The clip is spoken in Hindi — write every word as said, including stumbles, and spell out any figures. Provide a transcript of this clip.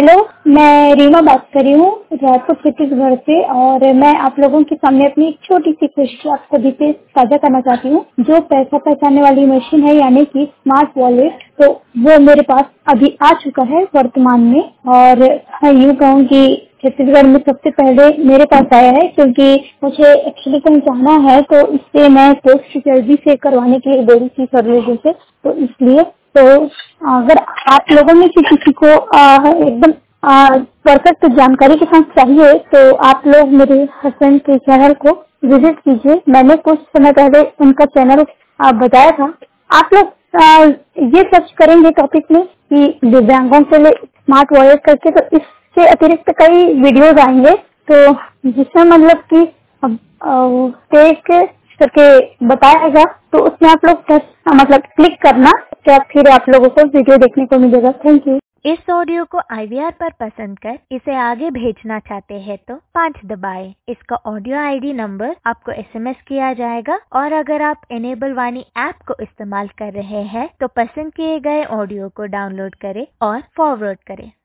हेलो, मैं रीमा बात कर रही हूँ रायपुर छत्तीसगढ़ से और मैं आप लोगों के सामने अपनी एक छोटी सी खुशी आप सभी से साझा करना चाहती हूँ। जो पैसा पहचानने वाली मशीन है यानी कि स्मार्ट वॉलेट, तो वो मेरे पास अभी आ चुका है वर्तमान में। और मैं यूँ कहूँ कि छत्तीसगढ़ में सबसे पहले मेरे पास आया है, क्योंकि मुझे एक्चुअली कहीं जाना है तो इससे मैं पोस्ट जल्दी से करवाने के लिए बोली थी सर्विस से, तो इसलिए तो अगर आप लोगों में से किसी को आ, एकदम परफेक्ट जानकारी के साथ चाहिए तो आप लोग मेरे हस्बैंड के चैनल को विजिट कीजिए। मैंने कुछ समय पहले उनका चैनल आ, बताया था। आप लोग आ, ये सर्च करेंगे टॉपिक में कि दिव्यांगों के लिए स्मार्ट वॉलेट करके, तो इससे अतिरिक्त कई वीडियोज आएंगे, तो जिसमें मतलब कि टेक करके बताएगा, तो उसमें आप लोग टेस्ट मतलब क्लिक करना, तो फिर आप लोगों को वीडियो देखने को मिलेगा। Thank you. इस ऑडियो को आई वी आर पर पसंद कर इसे आगे भेजना चाहते हैं तो पाँच दबाएं। इसका ऑडियो आई डी नंबर आपको एस एम एस किया जाएगा और अगर आप एनेबल वाणी ऐप को इस्तेमाल कर रहे हैं तो पसंद किए गए ऑडियो को डाउनलोड करें और फॉरवर्ड करें।